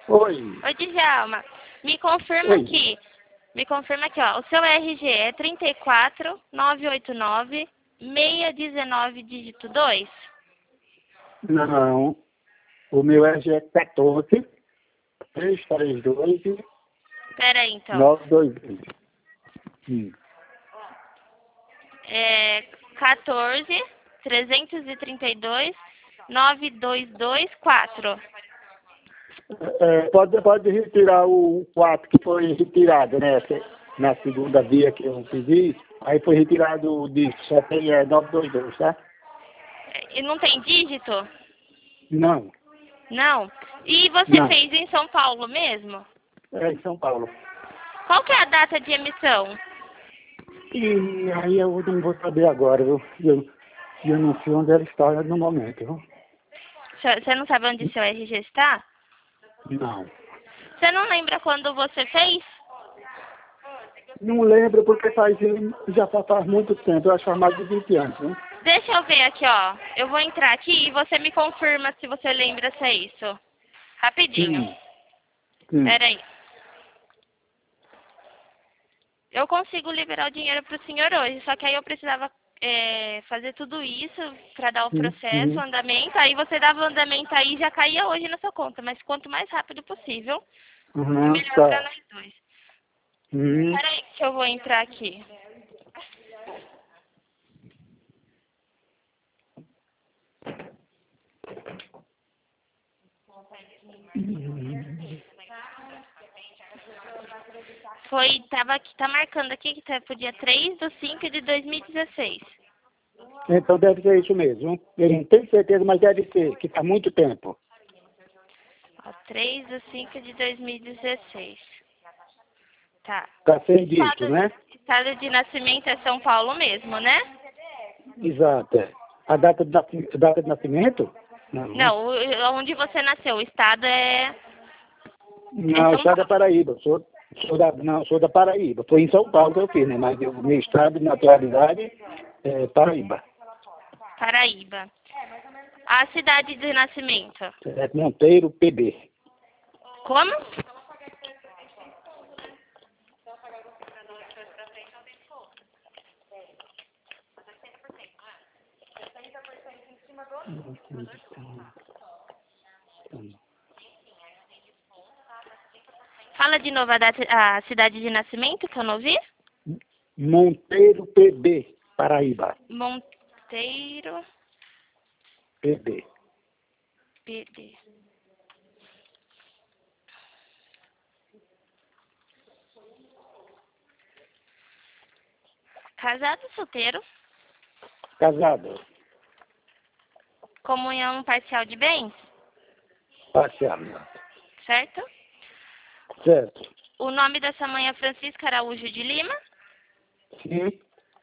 Oi. Oi, Djalma. Me confirma Oi. aqui. Me confirma aqui, ó. O seu RG é 34989 dígito 2? Não. O meu RG é 14 332 Pera aí, então. 922. É 14 332 9224. Pode retirar o 4 que foi retirado, né? Na segunda via que eu pedi. Aí foi retirado o disco. Só tem 922, tá? E não tem dígito? Não. Não. E você Não. fez em São Paulo mesmo? É em São Paulo. Qual que é a data de emissão? E aí eu não vou saber agora, viu? Eu não sei onde ela está no momento, viu? Você não sabe onde seu RG está? Não. Você não lembra quando você fez? Não lembro porque já faz muito tempo, eu acho que faz mais de 20 anos, né? Deixa eu ver aqui, ó. Eu vou entrar aqui e você me confirma se você lembra se é isso. Rapidinho. Sim. Pera aí. Eu consigo liberar o dinheiro pro senhor hoje, só que aí eu precisava fazer tudo isso para dar o processo, o Uhum. andamento. Aí você dava o andamento aí e já caía hoje na sua conta. Mas quanto mais rápido possível, é Uhum, melhor para tá. nós dois. Uhum. Pera aí que eu vou entrar aqui. Tava aqui, tá marcando aqui que tá pro dia 3/5/2016. Então deve ser isso mesmo. Eu não tenho certeza, mas deve ser, que faz muito tempo. Ó, 3/5/2016. Tá. Está sem dígito, né? Estado de nascimento é São Paulo mesmo, né? Exato. É. A data de nascimento? Não. Não, onde você nasceu, o estado é Não, São estado da Paulo. Paraíba. Sou da Paraíba. Foi em São Paulo que eu fiz, né? Mas o meu estado de naturalidade é Paraíba. Paraíba. A cidade de nascimento. É Monteiro, PB. Como? Fala de novo a cidade de nascimento que eu não vi. Monteiro, PB. Paraíba. Monteiro, PB. PD. Casado, solteiro, Casado. comunhão parcial de bens, Parcial. certo? Certo. O nome dessa mãe é Francisca Araújo de Lima. Sim.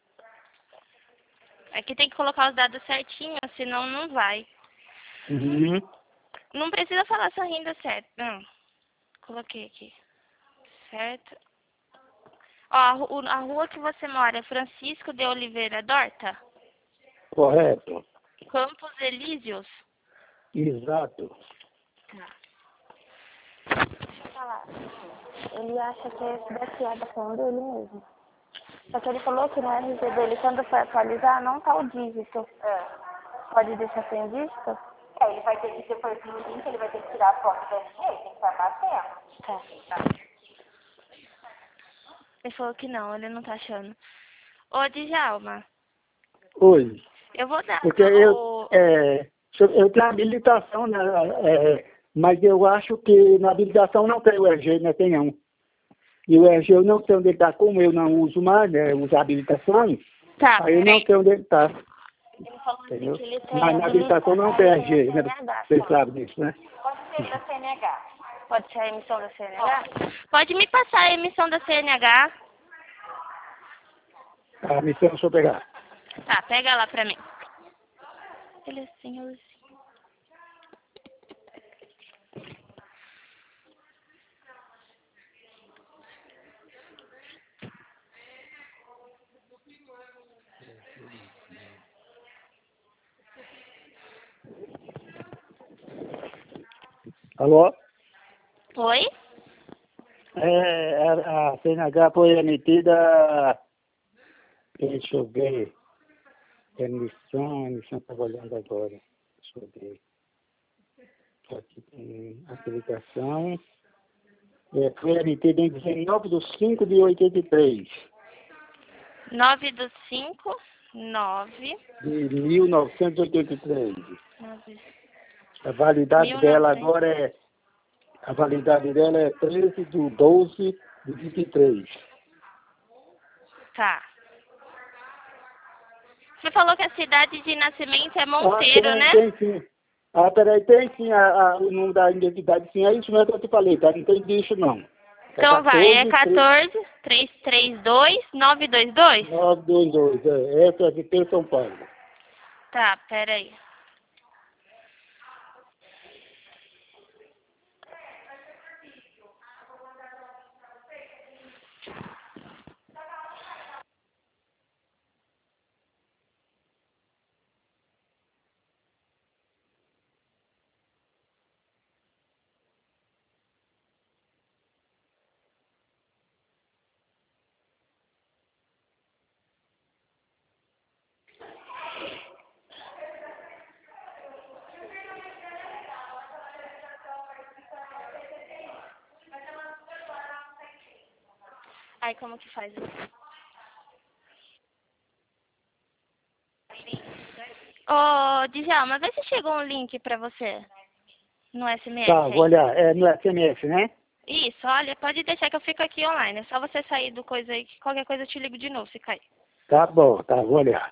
Aqui tem que colocar os dados certinhos, senão não vai. Uhum. Não precisa falar sua renda certa. Não. Coloquei aqui. Certo. Ó, a rua que você mora é Francisco de Oliveira Dorta? Correto. Campos Elíseos? Exato. Tá. Deixa eu falar. Ele acha que esse daqui é da conta dele mesmo. Só que ele falou que no RG dele, quando for atualizar, não tá o dígito. Pode deixar sem dígito? Ele vai ter que, depois no link, ele vai ter que tirar a foto do RG, tem que estar batendo. Tá. Ele falou que não, ele não tá achando. Ô, Djalma, Oi. eu vou dar Porque eu tenho habilitação, né, mas eu acho que na habilitação não tem o RG, né? Tem não. E o RG eu não sei onde ele está, como eu não uso mais, né? Uso habilitações, Tá, aí eu não peraí. sei onde ele está. Ele falou assim Entendeu? que ele tem Mas na habilitação não tem RG, né? CNH. Você sabe disso, né? Pode ser da CNH. Pode ser a emissão da CNH? Pode me passar a emissão da CNH. A missão deixa eu pegar. Tá, pega lá pra mim. Ele é assim, eu assim. Alô? Oi? A CNH foi emitida, deixa eu ver, emissão estava olhando agora, deixa eu ver. Aqui tem a aplicação. Foi emitida em 19/5/83, 9/5/9. de 1983. 9. A validade dela 1900. agora a validade dela é 13/12/23. Tá. Você falou que a cidade de nascimento é Monteiro, né? Tem sim. Peraí, tem sim o número da identidade, sim. É isso mesmo que eu te falei, tá? Não tem bicho, não. Então vai, é 14-332-922? 922, essa é de São Paulo. Tá, peraí. Aí como que faz? Ô, Djalma, vê se chegou um link pra você no SMS Tá, vou aí. olhar. É no SMS, né? Isso, olha, pode deixar que eu fico aqui online. É só você sair do coisa aí, que qualquer coisa eu te ligo de novo se cair. Tá bom, tá, vou olhar.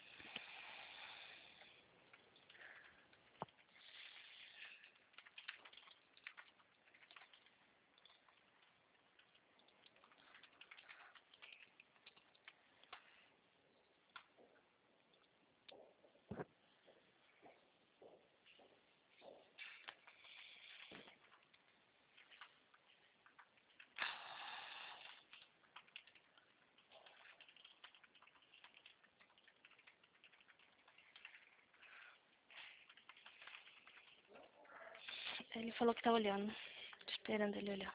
Ele falou que tá olhando. Tô esperando ele olhar.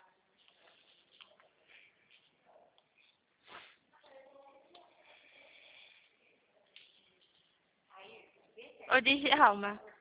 Ô, Djalma.